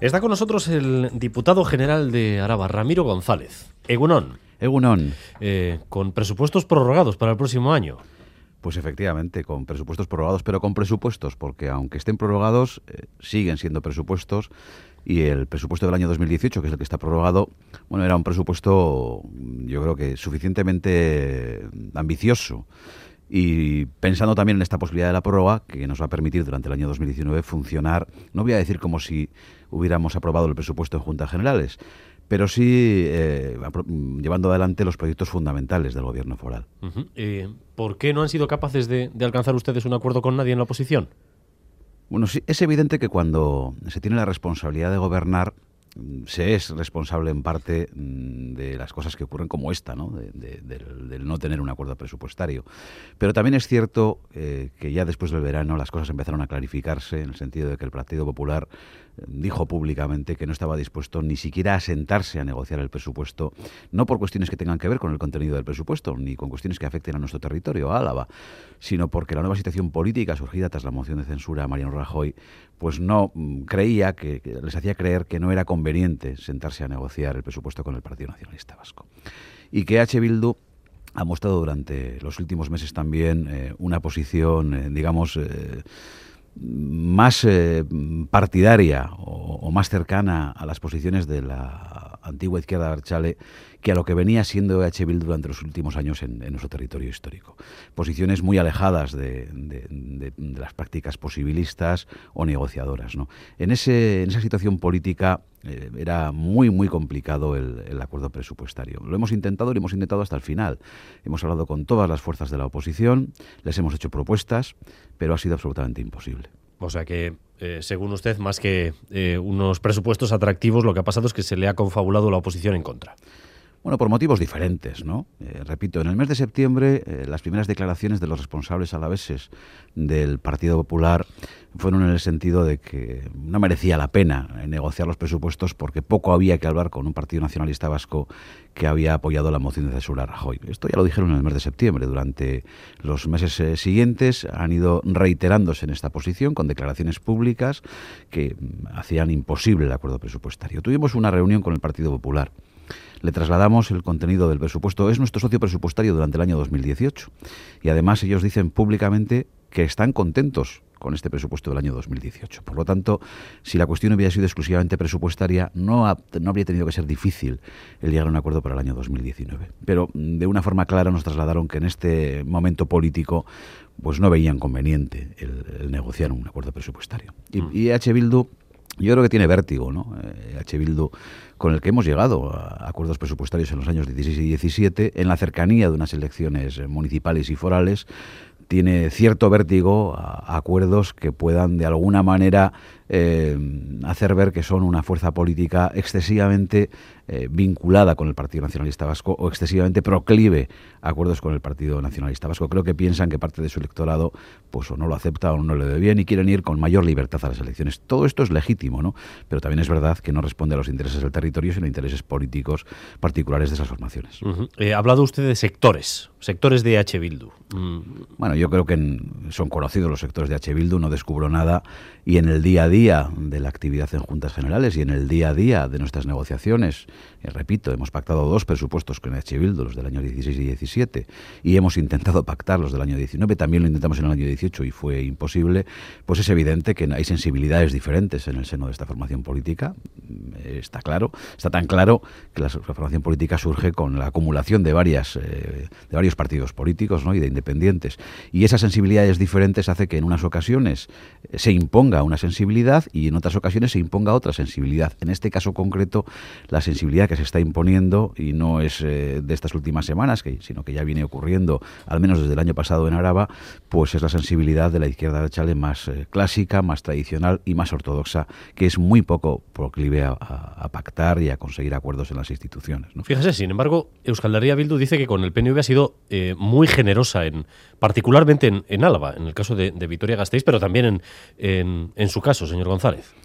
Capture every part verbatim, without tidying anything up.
Está con nosotros el diputado general de Araba, Ramiro González. Egunon. Egunon. Eh, con presupuestos prorrogados para el próximo año. Pues efectivamente, con presupuestos prorrogados, pero con presupuestos, porque aunque estén prorrogados, eh, siguen siendo presupuestos. Y el presupuesto del año dos mil dieciocho, que es el que está prorrogado, bueno, era un presupuesto, yo creo que suficientemente ambicioso. Y pensando también en esta posibilidad de la prórroga, que nos va a permitir durante el año dos mil diecinueve funcionar, no voy a decir como si hubiéramos aprobado el presupuesto en Juntas Generales, pero sí eh, llevando adelante los proyectos fundamentales del gobierno foral. Uh-huh. eh, ¿Por qué no han sido capaces de, de alcanzar ustedes un acuerdo con nadie en la oposición? Bueno, sí, es evidente que cuando se tiene la responsabilidad de gobernar, se es responsable en parte de las cosas que ocurren como esta, ¿no? De, de, del, del no tener un acuerdo presupuestario. Pero también es cierto eh, que ya después del verano las cosas empezaron a clarificarse, en el sentido de que el Partido Popular dijo públicamente que no estaba dispuesto ni siquiera a sentarse a negociar el presupuesto, no por cuestiones que tengan que ver con el contenido del presupuesto, ni con cuestiones que afecten a nuestro territorio, a Álava, sino porque la nueva situación política surgida tras la moción de censura a Mariano Rajoy, pues no creía, que, que les hacía creer que no era conveniente sentarse a negociar el presupuesto con el Partido Nacionalista Vasco. Y que H. Bildu ha mostrado durante los últimos meses también eh, una posición, eh, digamos, eh, más eh, partidaria o, o más cercana a las posiciones de la antigua izquierda abertzale que a lo que venía siendo H. Bildu durante los últimos años en, en nuestro territorio histórico. Posiciones muy alejadas de, de, de, de las prácticas posibilistas o negociadoras, ¿no? En, ese, en esa situación política eh, era muy, muy complicado el, el acuerdo presupuestario. Lo hemos intentado y lo hemos intentado hasta el final. Hemos hablado con todas las fuerzas de la oposición, les hemos hecho propuestas, pero ha sido absolutamente imposible. O sea que, eh, según usted, más que eh, unos presupuestos atractivos, lo que ha pasado es que se le ha confabulado la oposición en contra. Bueno, por motivos diferentes, ¿no? Eh, repito, en el mes de septiembre eh, las primeras declaraciones de los responsables alaveses del Partido Popular fueron en el sentido de que no merecía la pena negociar los presupuestos porque poco había que hablar con un Partido Nacionalista Vasco que había apoyado la moción de censura a Rajoy. Esto ya lo dijeron en el mes de septiembre. Durante los meses eh, siguientes han ido reiterándose en esta posición con declaraciones públicas que hacían imposible el acuerdo presupuestario. Tuvimos una reunión con el Partido Popular. Le trasladamos el contenido del presupuesto. Es nuestro socio presupuestario durante el año dos mil dieciocho. Y además ellos dicen públicamente que están contentos con este presupuesto del año dos mil dieciocho. Por lo tanto, si la cuestión hubiera sido exclusivamente presupuestaria, no, ha, no habría tenido que ser difícil el llegar a un acuerdo para el año dos mil diecinueve. Pero de una forma clara nos trasladaron que en este momento político pues no veían conveniente el, el negociar un acuerdo presupuestario. Y, mm. y H. Bildu, yo creo que tiene vértigo, ¿no? Eh, H. Bildu, con el que hemos llegado a acuerdos presupuestarios en los años dieciséis y diecisiete, en la cercanía de unas elecciones municipales y forales, tiene cierto vértigo a acuerdos que puedan de alguna manera eh, hacer ver que son una fuerza política excesivamente eh, vinculada con el Partido Nacionalista Vasco o excesivamente proclive a acuerdos con el Partido Nacionalista Vasco. Creo que piensan que parte de su electorado pues o no lo acepta o no le ve bien y quieren ir con mayor libertad a las elecciones. Todo esto es legítimo, ¿no? Pero también es verdad que no responde a los intereses del territorio, sino a intereses políticos particulares de esas formaciones. Uh-huh. Eh, ha hablado usted de sectores, sectores de H. Bildu. Mm. Bueno, yo creo que en, son conocidos los sectores de H. Bildu, no descubro nada, y en el día a día de la actividad en Juntas Generales y en el día a día de nuestras negociaciones, eh, repito, hemos pactado dos presupuestos con H. Bildu, los del año dieciséis y diecisiete, y hemos intentado pactar los del año diecinueve, también lo intentamos en el año dieciocho y fue imposible. Pues es evidente que hay sensibilidades diferentes en el seno de esta formación política, está claro, está tan claro que la formación política surge con la acumulación de varias eh, de varios partidos políticos, ¿no? Y de independientes, y esas sensibilidades diferentes hace que en unas ocasiones se imponga una sensibilidad y en otras ocasiones se imponga otra sensibilidad. En este caso concreto, la sensibilidad que se está imponiendo, y no es eh, de estas últimas semanas, que, sino que ya viene ocurriendo al menos desde el año pasado en Araba, pues es la sensibilidad de la izquierda abertzale más eh, clásica, más tradicional y más ortodoxa, que es muy poco proclive a, a, a pactar y a conseguir acuerdos en las instituciones, ¿no? Fíjese, sin embargo, Euskal Herria Bildu dice que con el P N V ha sido eh, muy generosa, en, particularmente en, en Álava, en el caso de, de Vitoria-Gasteiz, pero también en, en, en su caso, señor González.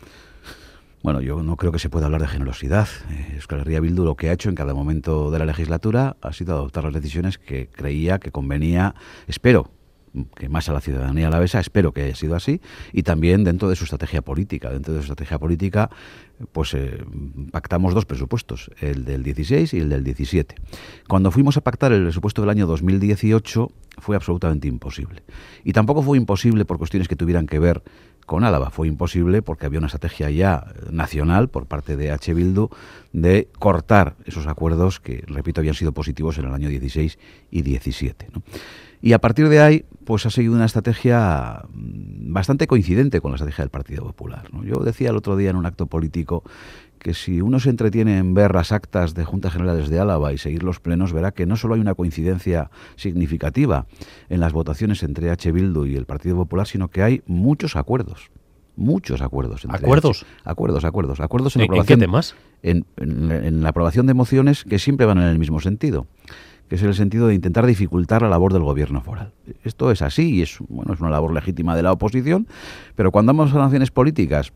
Bueno, yo no creo que se pueda hablar de generosidad. Eh, Euskal Herria Bildu lo que ha hecho en cada momento de la legislatura ha sido adoptar las decisiones que creía que convenía, espero, que más a la ciudadanía alavesa, espero que haya sido así, y también dentro de su estrategia política. Dentro de su estrategia política, pues eh, pactamos dos presupuestos, el del dieciséis y el del diecisiete. Cuando fuimos a pactar el presupuesto del año dos mil dieciocho fue absolutamente imposible. Y tampoco fue imposible por cuestiones que tuvieran que ver con Álava. Fue imposible porque había una estrategia ya nacional por parte de H. Bildu de cortar esos acuerdos que, repito, habían sido positivos en el año dieciséis y diecisiete, ¿no? Y a partir de ahí, pues ha seguido una estrategia bastante coincidente con la estrategia del Partido Popular, ¿no? Yo decía el otro día en un acto político que si uno se entretiene en ver las actas de Juntas Generales de Álava y seguir los plenos, verá que no solo hay una coincidencia significativa en las votaciones entre H. Bildu y el Partido Popular, sino que hay muchos acuerdos. Muchos acuerdos. Entre ¿Acuerdos? H. Acuerdos, acuerdos. Acuerdos en, ¿En, aprobación, ¿En qué temas? En, en, en la aprobación de mociones que siempre van en el mismo sentido, que es el sentido de intentar dificultar la labor del gobierno foral. Esto es así y es, bueno, es una labor legítima de la oposición, pero cuando ambas formaciones políticas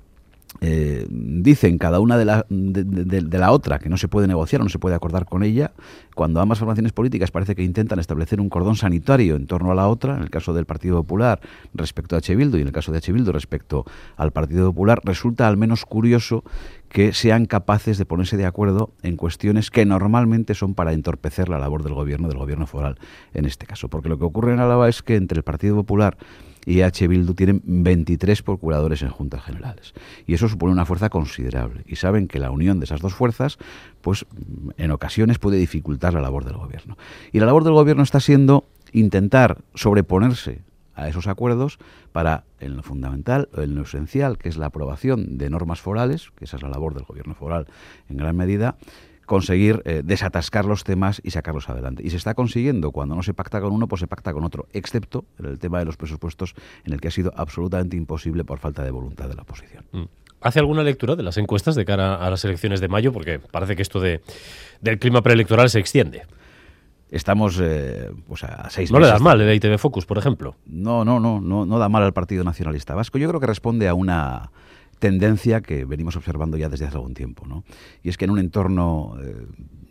Eh, dicen cada una de la, de, de, de la otra que no se puede negociar o no se puede acordar con ella, cuando ambas formaciones políticas parece que intentan establecer un cordón sanitario en torno a la otra, en el caso del Partido Popular respecto a H. Bildu y en el caso de H. Bildu respecto al Partido Popular, resulta al menos curioso que sean capaces de ponerse de acuerdo en cuestiones que normalmente son para entorpecer la labor del gobierno, del gobierno foral en este caso. Porque lo que ocurre en Álava es que entre el Partido Popular y H. Bildu tienen veintitrés procuradores en Juntas Generales. Y eso supone una fuerza considerable. Y saben que la unión de esas dos fuerzas, pues en ocasiones puede dificultar la labor del gobierno. Y la labor del gobierno está siendo intentar sobreponerse a esos acuerdos para, en lo fundamental, en lo esencial, que es la aprobación de normas forales, que esa es la labor del gobierno foral en gran medida, conseguir eh, desatascar los temas y sacarlos adelante. Y se está consiguiendo. Cuando no se pacta con uno, pues se pacta con otro, excepto en el tema de los presupuestos, en el que ha sido absolutamente imposible por falta de voluntad de la oposición. Mm. ¿Hace alguna lectura de las encuestas de cara a las elecciones de mayo? Porque parece que esto de, del clima preelectoral se extiende. Estamos eh, pues a seis no meses. ¿No le das mal el I T V Focus, por ejemplo? No, no, no, no, no da mal al Partido Nacionalista Vasco. Yo creo que responde a una tendencia que venimos observando ya desde hace algún tiempo, ¿no? Y es que en un entorno eh,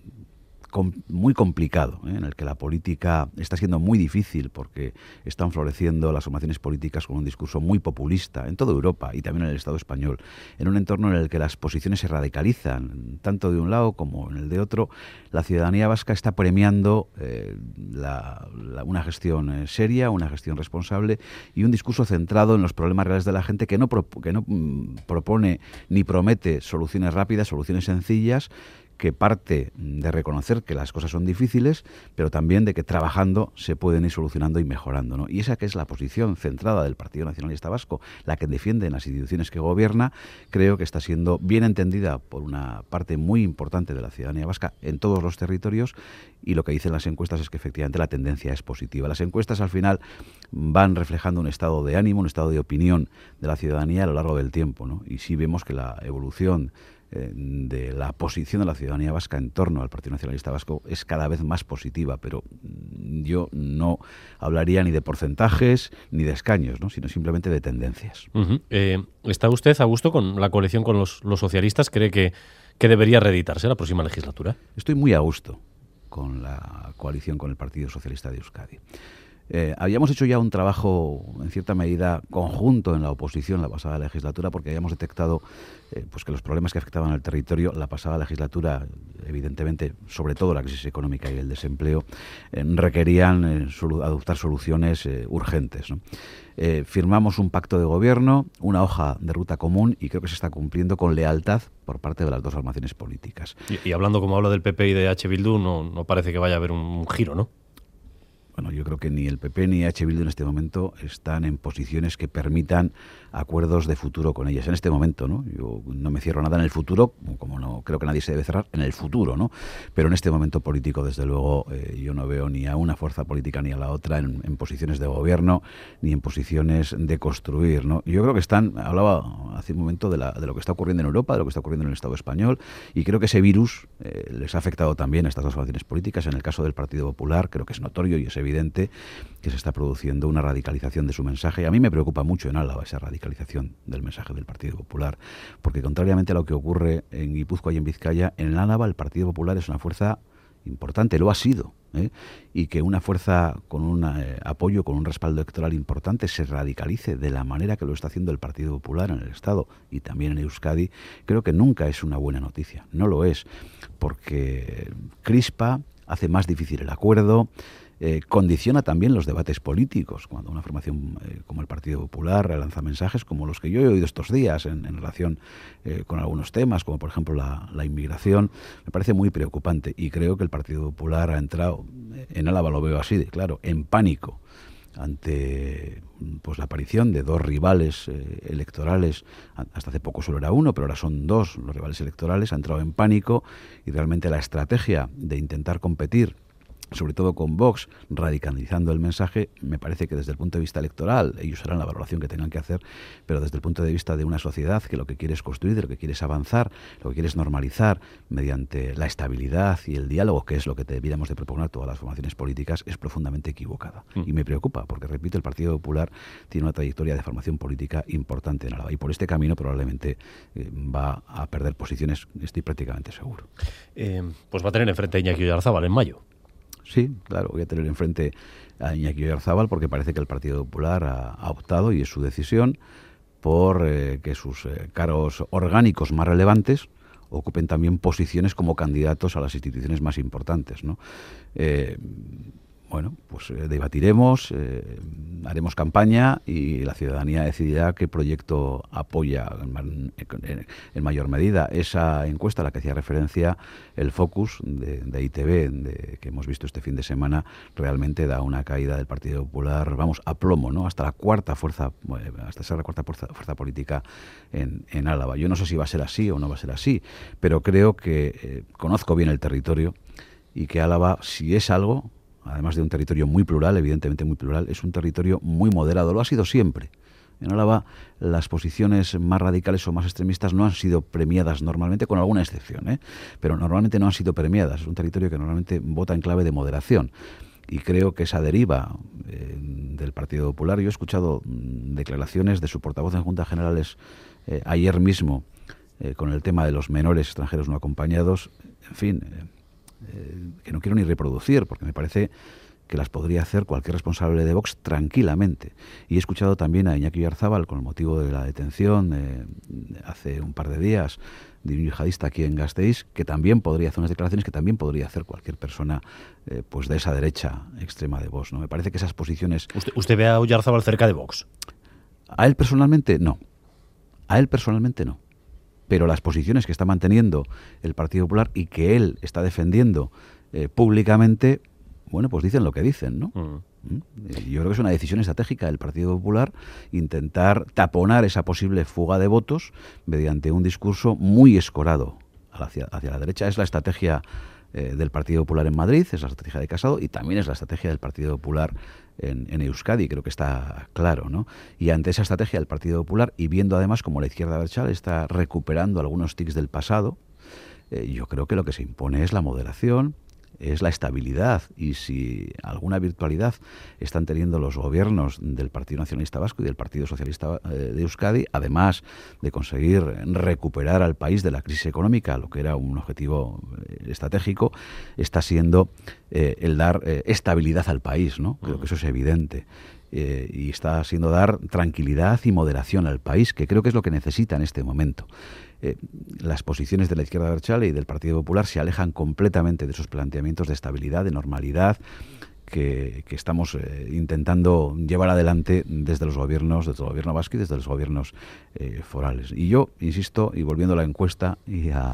com muy complicado, ¿eh? en el que la política está siendo muy difícil porque están floreciendo las formaciones políticas con un discurso muy populista en toda Europa y también en el Estado español, en un entorno en el que las posiciones se radicalizan tanto de un lado como en el de otro, la ciudadanía vasca está premiando eh, la, la, una gestión eh, seria, una gestión responsable y un discurso centrado en los problemas reales de la gente que no, pro que no mm, propone ni promete soluciones rápidas, soluciones sencillas, que parte de reconocer que las cosas son difíciles, pero también de que trabajando se pueden ir solucionando y mejorando, ¿no? Y esa que es la posición centrada del Partido Nacionalista Vasco, la que defiende en las instituciones que gobierna, creo que está siendo bien entendida por una parte muy importante de la ciudadanía vasca en todos los territorios, y lo que dicen las encuestas es que efectivamente la tendencia es positiva. Las encuestas al final van reflejando un estado de ánimo, un estado de opinión de la ciudadanía a lo largo del tiempo, ¿no? Y sí vemos que la evolución de la posición de la ciudadanía vasca en torno al Partido Nacionalista Vasco es cada vez más positiva, pero yo no hablaría ni de porcentajes ni de escaños, ¿no? sino simplemente de tendencias. Uh-huh. eh, ¿Está usted a gusto con la coalición con los, los socialistas? ¿Cree que, que debería reeditarse la próxima legislatura? Estoy muy a gusto con la coalición con el Partido Socialista de Euskadi. Eh, habíamos hecho ya un trabajo, en cierta medida, conjunto en la oposición la pasada legislatura, porque habíamos detectado eh, pues que los problemas que afectaban al territorio la pasada legislatura, evidentemente, sobre todo la crisis económica y el desempleo, eh, requerían eh, solu adoptar soluciones eh, urgentes, ¿no? Eh, firmamos un pacto de gobierno, una hoja de ruta común, y creo que se está cumpliendo con lealtad por parte de las dos formaciones políticas. Y, y hablando como habla del P P y de H. Bildu, no, no parece que vaya a haber un, un giro, ¿no? Bueno, yo creo que ni el P P ni H. Bildu en este momento están en posiciones que permitan acuerdos de futuro con ellas. En este momento, ¿no? Yo no me cierro nada en el futuro, como no creo que nadie se debe cerrar en el futuro, ¿no? Pero en este momento político, desde luego, eh, yo no veo ni a una fuerza política ni a la otra en, en posiciones de gobierno ni en posiciones de construir, ¿no? Yo creo que están, hablaba hace un momento de, la, de lo que está ocurriendo en Europa, de lo que está ocurriendo en el Estado español, y creo que ese virus eh, les ha afectado también a estas dos formaciones políticas. En el caso del Partido Popular, creo que es notorio y es evidente que se está produciendo una radicalización de su mensaje. A mí me preocupa mucho en Álava esa radicalización del mensaje del Partido Popular, porque contrariamente a lo que ocurre en Guipúzcoa y en Vizcaya, en Álava el Partido Popular es una fuerza importante, lo ha sido, ¿eh? Y que una fuerza con un eh, apoyo, con un respaldo electoral importante se radicalice de la manera que lo está haciendo el Partido Popular en el Estado y también en Euskadi, creo que nunca es una buena noticia. No lo es, porque crispa, hace más difícil el acuerdo, eh, condiciona también los debates políticos, cuando una formación eh, como el Partido Popular lanza mensajes como los que yo he oído estos días en, en relación eh, con algunos temas, como por ejemplo la, la inmigración. Me parece muy preocupante y creo que el Partido Popular ha entrado, en Álava lo veo así, de claro, en pánico ante pues la aparición de dos rivales eh, electorales. Hasta hace poco solo era uno, pero ahora son dos los rivales electorales. Ha entrado en pánico y realmente la estrategia de intentar competir, sobre todo con Vox, radicalizando el mensaje, me parece que desde el punto de vista electoral ellos harán la valoración que tengan que hacer, pero desde el punto de vista de una sociedad que lo que quiere es construir, de lo que quiere es avanzar, lo que quiere es normalizar mediante la estabilidad y el diálogo, que es lo que debiéramos de proponer todas las formaciones políticas, es profundamente equivocada. Mm. Y me preocupa, porque repito, el Partido Popular tiene una trayectoria de formación política importante en Álava y por este camino probablemente eh, va a perder posiciones, estoy prácticamente seguro. Eh, pues va a tener enfrente a Iñaki Oyarzábal en mayo. Sí, claro, voy a tener enfrente a Iñaki Oyarzábal porque parece que el Partido Popular ha, ha optado, y es su decisión, por eh, que sus eh, cargos orgánicos más relevantes ocupen también posiciones como candidatos a las instituciones más importantes, ¿no? Eh, bueno, pues eh, debatiremos, eh, haremos campaña y la ciudadanía decidirá qué proyecto apoya en, en, en mayor medida. Esa encuesta a la que hacía referencia el Focus de, de I T V, de, que hemos visto este fin de semana, realmente da una caída del Partido Popular, vamos, a plomo, ¿no? Hasta la cuarta fuerza, hasta ser la cuarta fuerza, fuerza política en, en Álava. Yo no sé si va a ser así o no va a ser así, pero creo que eh, conozco bien el territorio y que Álava, si es algo, además de un territorio muy plural, evidentemente muy plural, es un territorio muy moderado, lo ha sido siempre. En Álava las posiciones más radicales o más extremistas no han sido premiadas normalmente, con alguna excepción, ¿eh? Pero normalmente no han sido premiadas. Es un territorio que normalmente vota en clave de moderación. Y creo que esa deriva eh, del Partido Popular, yo he escuchado mm, declaraciones de su portavoz en Juntas Generales eh, ayer mismo eh, con el tema de los menores extranjeros no acompañados, en fin... Eh, Eh, que no quiero ni reproducir, porque me parece que las podría hacer cualquier responsable de Vox tranquilamente. Y he escuchado también a Iñaki Oyarzábal, con el motivo de la detención eh, hace un par de días de un yihadista aquí en Gasteiz, que también podría hacer unas declaraciones que también podría hacer cualquier persona eh, pues de esa derecha extrema de Vox, ¿no? Me parece que esas posiciones... ¿Usted, usted ve a Oyarzábal cerca de Vox? A él personalmente no. A él personalmente no. Pero las posiciones que está manteniendo el Partido Popular y que él está defendiendo eh, públicamente, bueno, pues dicen lo que dicen, ¿no? Mm. Yo creo que es una decisión estratégica del Partido Popular intentar taponar esa posible fuga de votos mediante un discurso muy escorado hacia, hacia la derecha. Es la estrategia eh, del Partido Popular en Madrid, es la estrategia de Casado y también es la estrategia del Partido Popular en, en Euskadi, creo que está claro, ¿no? Y ante esa estrategia del Partido Popular, y viendo además como la izquierda abertzale está recuperando algunos tics del pasado, eh, yo creo que lo que se impone es la moderación, es la estabilidad, y si alguna virtualidad están teniendo los gobiernos del Partido Nacionalista Vasco y del Partido Socialista de Euskadi, además de conseguir recuperar al país de la crisis económica, lo que era un objetivo estratégico, está siendo eh, el dar eh, estabilidad al país, ¿no? Creo que eso es evidente. Eh, y está siendo dar tranquilidad y moderación al país, que creo que es lo que necesita en este momento. Eh, las posiciones de la izquierda abertzale y del Partido Popular se alejan completamente de esos planteamientos de estabilidad, de normalidad que, que estamos eh, intentando llevar adelante desde los gobiernos, desde el gobierno vasco y desde los gobiernos eh, forales. Y yo, insisto, y volviendo a la encuesta y a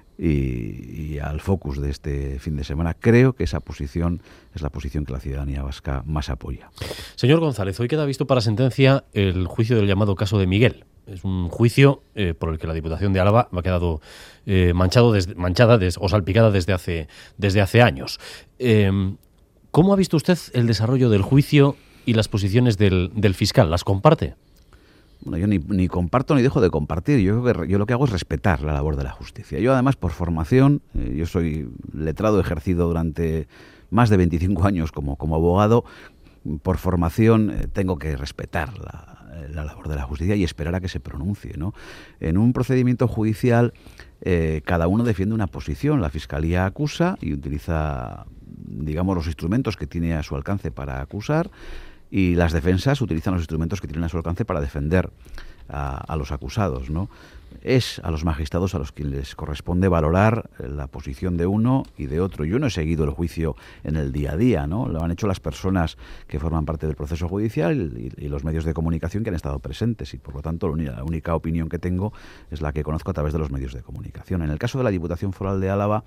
Y, y al focus de este fin de semana, creo que esa posición es la posición que la ciudadanía vasca más apoya. Señor González, hoy queda visto para sentencia el juicio del llamado caso de Miguel. Es un juicio eh, por el que la Diputación de Álava ha quedado eh, manchado desde, manchada des, o salpicada desde hace, desde hace años. Eh, ¿Cómo ha visto usted el desarrollo del juicio y las posiciones del, del fiscal? ¿Las comparte? Bueno, yo ni, ni comparto ni dejo de compartir. Yo, creo que, yo lo que hago es respetar la labor de la justicia. Yo, además, por formación, eh, yo soy letrado, ejercido durante más de veinticinco años como, como abogado. Por formación eh, tengo que respetar la, la labor de la justicia y esperar a que se pronuncie, ¿no? En un procedimiento judicial eh, cada uno defiende una posición. La Fiscalía acusa y utiliza, digamos, los instrumentos que tiene a su alcance para acusar, y las defensas utilizan los instrumentos que tienen a su alcance para defender a, a los acusados, ¿no? Es a los magistrados a los que les corresponde valorar la posición de uno y de otro. Yo no he seguido el juicio en el día a día, ¿no? Lo han hecho las personas que forman parte del proceso judicial y, y los medios de comunicación que han estado presentes, y por lo tanto la única opinión que tengo es la que conozco a través de los medios de comunicación. En el caso de la Diputación Foral de Álava,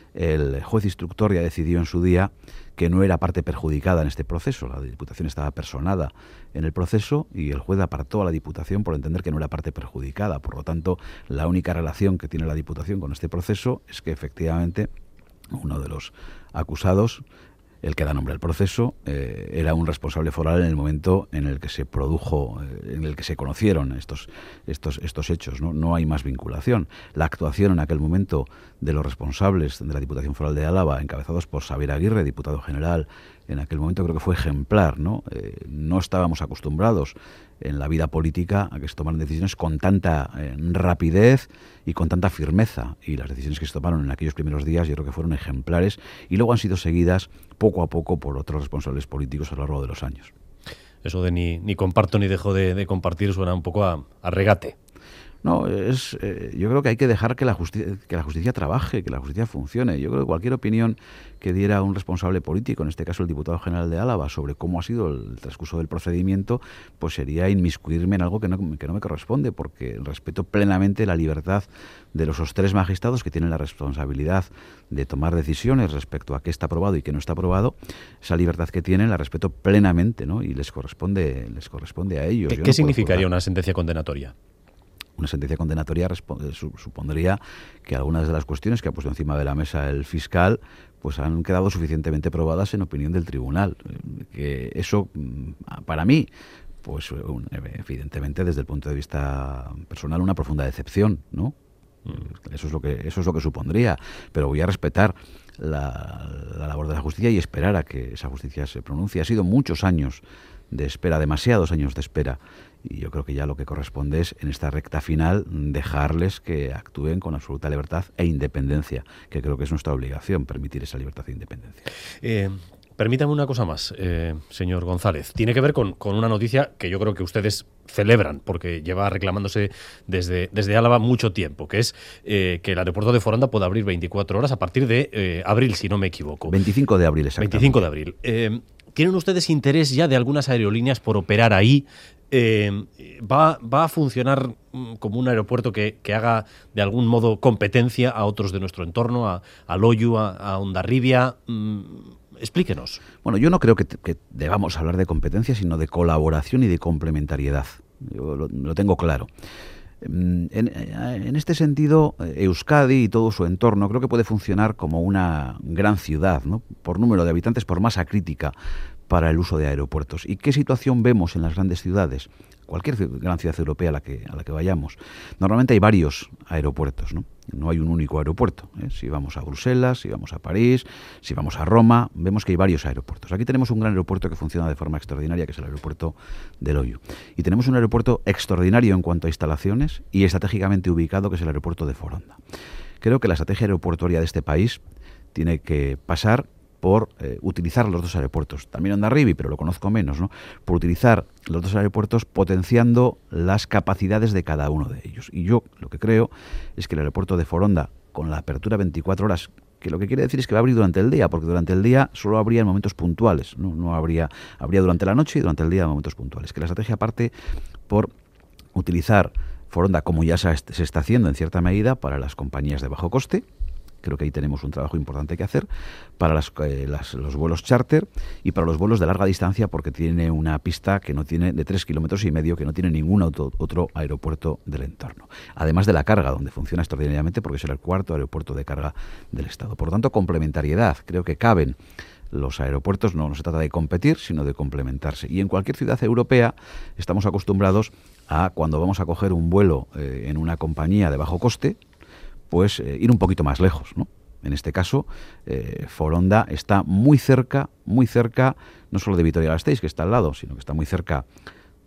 el juez instructor ya decidió en su día que no era parte perjudicada en este proceso. La Diputación estaba personada en el proceso y el juez apartó a la Diputación por entender que no era parte perjudicada. Por lo tanto, la única relación que tiene la Diputación con este proceso es que efectivamente uno de los acusados, el que da nombre al proceso, eh, era un responsable foral en el momento en el que se produjo, eh, en el que se conocieron estos, estos, estos hechos, ¿no? No hay más vinculación. La actuación en aquel momento de los responsables de la Diputación Foral de Álava, encabezados por Xavier Aguirre, diputado general, en aquel momento creo que fue ejemplar, ¿no? Eh, no estábamos acostumbrados en la vida política a que se tomaran decisiones con tanta eh, rapidez y con tanta firmeza, y las decisiones que se tomaron en aquellos primeros días yo creo que fueron ejemplares y luego han sido seguidas poco a poco por otros responsables políticos a lo largo de los años. Eso de ni, ni comparto ni dejo de, de compartir suena un poco a, a regate. No, es, eh, yo creo que hay que dejar que la, justicia, que la justicia trabaje, que la justicia funcione. Yo creo que cualquier opinión que diera un responsable político, en este caso el diputado general de Álava, sobre cómo ha sido el transcurso del procedimiento, pues sería inmiscuirme en algo que no, que no me corresponde, porque respeto plenamente la libertad de los tres magistrados que tienen la responsabilidad de tomar decisiones respecto a qué está aprobado y qué no está aprobado. Esa libertad que tienen la respeto plenamente, ¿no? Y les corresponde, les corresponde a ellos. ¿Qué, Yo ¿qué no significaría una sentencia condenatoria? Una sentencia condenatoria supondría que algunas de las cuestiones que ha puesto encima de la mesa el fiscal pues han quedado suficientemente probadas en opinión del tribunal. Que eso, para mí, pues evidentemente desde el punto de vista personal, una profunda decepción, ¿no? Mm. Eso es lo que eso es lo que supondría. Pero voy a respetar la, la labor de la justicia y esperar a que esa justicia se pronuncie. Ha sido muchos años de espera, demasiados años de espera. Y yo creo que ya lo que corresponde es, en esta recta final, dejarles que actúen con absoluta libertad e independencia, que creo que es nuestra obligación, permitir esa libertad e independencia. Eh, permítame una cosa más, eh, señor González. Tiene que ver con, con una noticia que yo creo que ustedes celebran, porque lleva reclamándose desde, desde Álava mucho tiempo, que es eh, que el aeropuerto de Foronda pueda abrir veinticuatro horas a partir de eh, abril, si no me equivoco. veinticinco de abril, exactamente. veinticinco de abril. Eh, ¿Tienen ustedes interés ya de algunas aerolíneas por operar ahí? Eh, ¿va, ¿Va a funcionar como un aeropuerto que, que haga de algún modo competencia a otros de nuestro entorno, a, a Loiu, a, a Hondarribia? Mm, explíquenos. Bueno, yo no creo que, que debamos hablar de competencia, sino de colaboración y de complementariedad. Yo lo, lo tengo claro. En, en este sentido, Euskadi y todo su entorno creo que puede funcionar como una gran ciudad, ¿no? Por número de habitantes, por masa crítica para el uso de aeropuertos. ¿Y qué situación vemos en las grandes ciudades? Cualquier gran ciudad europea a la que, a la que vayamos. Normalmente hay varios aeropuertos, ¿no? No hay un único aeropuerto, ¿eh? Si vamos a Bruselas, si vamos a París, si vamos a Roma, vemos que hay varios aeropuertos. Aquí tenemos un gran aeropuerto que funciona de forma extraordinaria, que es el aeropuerto de Loiu. Y tenemos un aeropuerto extraordinario en cuanto a instalaciones y estratégicamente ubicado, que es el aeropuerto de Foronda. Creo que la estrategia aeroportuaria de este país tiene que pasar por eh, utilizar los dos aeropuertos, también Hondarribia, pero lo conozco menos, ¿no? Por utilizar los dos aeropuertos potenciando las capacidades de cada uno de ellos. Y yo lo que creo es que el aeropuerto de Foronda, con la apertura veinticuatro horas, que lo que quiere decir es que va a abrir durante el día, porque durante el día solo habría en momentos puntuales, no, no habría, habría durante la noche y durante el día en momentos puntuales. Que la estrategia parte por utilizar Foronda, como ya se, se está haciendo en cierta medida, para las compañías de bajo coste. Creo que ahí tenemos un trabajo importante que hacer para las, eh, las, los vuelos charter y para los vuelos de larga distancia, porque tiene una pista que no tiene de tres kilómetros y medio, que no tiene ningún auto, otro aeropuerto del entorno. Además de la carga, donde funciona extraordinariamente, porque será el cuarto aeropuerto de carga del Estado. Por lo tanto, complementariedad. Creo que caben los aeropuertos, no, no se trata de competir, sino de complementarse. Y en cualquier ciudad europea estamos acostumbrados a, cuando vamos a coger un vuelo eh, en una compañía de bajo coste, pues eh, ir un poquito más lejos, ¿no? En este caso, eh, Foronda está muy cerca, muy cerca, no solo de Vitoria-Gasteiz, que está al lado, sino que está muy cerca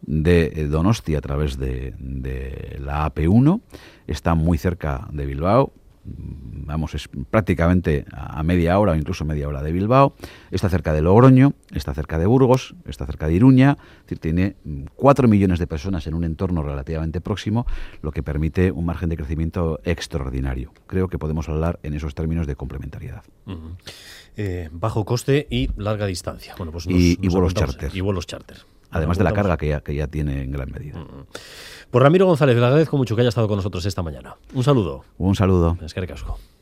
de Donosti a través de, de la A P uno, está muy cerca de Bilbao. Vamos, es prácticamente a media hora o incluso media hora de Bilbao, está cerca de Logroño, está cerca de Burgos, está cerca de Iruña, es decir, tiene cuatro millones de personas en un entorno relativamente próximo, lo que permite un margen de crecimiento extraordinario. Creo que podemos hablar en esos términos de complementariedad. Uh-huh. eh, bajo coste y larga distancia. Bueno, pues nos, y, y nos vuelos apuntamos, charter. Y vuelos charter. Además de la carga que ya, que ya tiene en gran medida. Uh-huh. Pues Ramiro González, le agradezco mucho que haya estado con nosotros esta mañana. Un saludo. Un saludo. Es que recasco.